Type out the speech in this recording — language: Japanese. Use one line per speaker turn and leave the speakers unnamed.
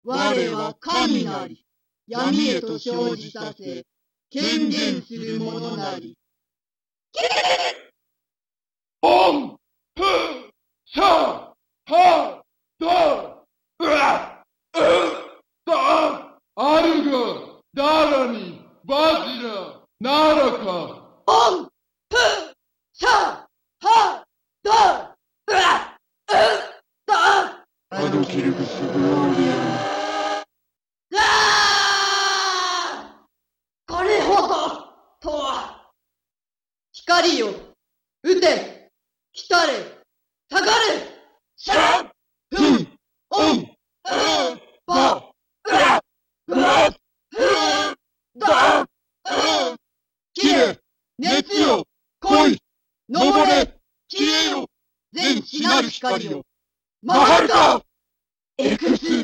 我は神なり、闇へと生じさせ、権限する者なり。
オン、フ、シャ、ハ、ダ、うわ、ダ、アルガ、ダラニ、バジラ、ナラカ。
オン、フ、シャ、ハ、ダ、ダ、
アドキルクスグローリ
これほどとは。光よ、撃て、来たれ、下がれ。
シャ、フ、オン、バ、ダ、切れ、熱よ、来い、登れ、消えよ、
全知なる光よ、
マハルカ
エクス